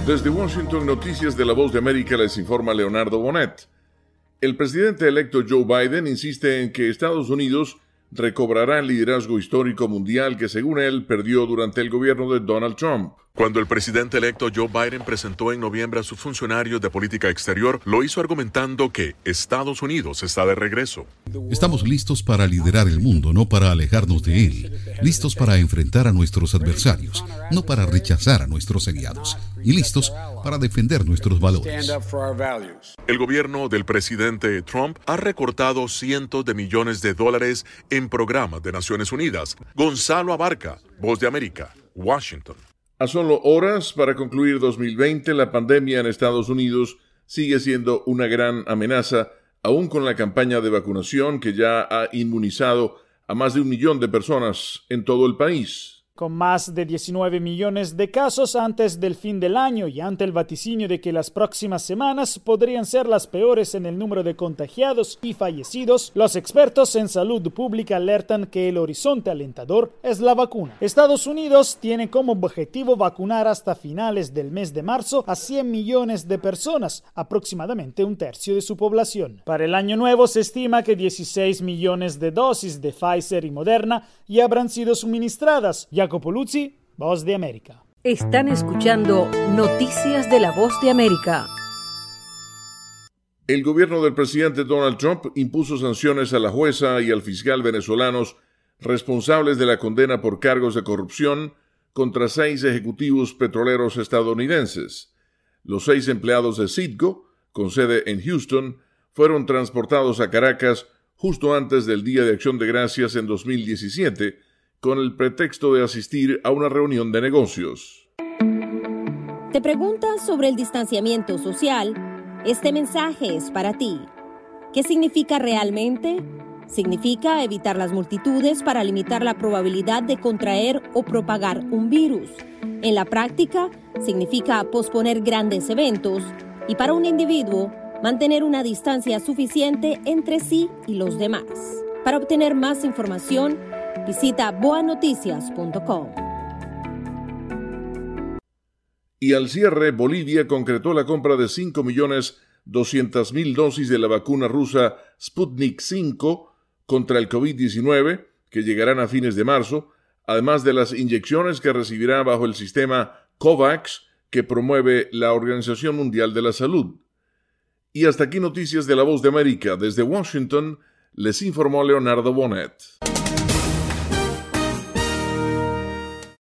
Desde Washington, Noticias de la Voz de América, les informa Leonardo Bonet. El presidente electo Joe Biden insiste en que Estados Unidos recobrará el liderazgo histórico mundial que, según él, perdió durante el gobierno de Donald Trump. Cuando el presidente electo Joe Biden presentó en noviembre a sus funcionarios de política exterior, lo hizo argumentando que Estados Unidos está de regreso. Estamos listos para liderar el mundo, no para alejarnos de él. Listos para enfrentar a nuestros adversarios, no para rechazar a nuestros aliados. Y listos para defender nuestros valores. El gobierno del presidente Trump ha recortado cientos de millones de dólares en programas de Naciones Unidas. Gonzalo Abarca, Voz de América, Washington. A solo horas para concluir 2020, la pandemia en Estados Unidos sigue siendo una gran amenaza, aún con la campaña de vacunación que ya ha inmunizado a más de 1 millón de personas en todo el país. Con más de 19 millones de casos antes del fin del año y ante el vaticinio de que las próximas semanas podrían ser las peores en el número de contagiados y fallecidos, los expertos en salud pública alertan que el horizonte alentador es la vacuna. Estados Unidos tiene como objetivo vacunar hasta finales del mes de marzo a 100 millones de personas, aproximadamente 1/3 de su población. Para el año nuevo se estima que 16 millones de dosis de Pfizer y Moderna ya habrán sido suministradas. Jacopo Luzzi, Voz de América. Están escuchando Noticias de la Voz de América. El gobierno del presidente Donald Trump impuso sanciones a la jueza y al fiscal venezolanos responsables de la condena por cargos de corrupción contra 6 ejecutivos petroleros estadounidenses. Los 6 empleados de Citgo, con sede en Houston, fueron transportados a Caracas justo antes del Día de Acción de Gracias en 2017, con el pretexto de asistir a una reunión de negocios. ¿Te preguntas sobre el distanciamiento social? Este mensaje es para ti. ¿Qué significa realmente? Significa evitar las multitudes para limitar la probabilidad de contraer o propagar un virus. En la práctica, significa posponer grandes eventos y para un individuo, mantener una distancia suficiente entre sí y los demás. Para obtener más información, visita boanoticias.com. Y al cierre, Bolivia concretó la compra de 5.200.000 dosis de la vacuna rusa Sputnik V contra el COVID-19, que llegarán a fines de marzo, además de las inyecciones que recibirá bajo el sistema COVAX que promueve la Organización Mundial de la Salud. Y hasta aquí Noticias de la Voz de América. Desde Washington, les informó Leonardo Bonet.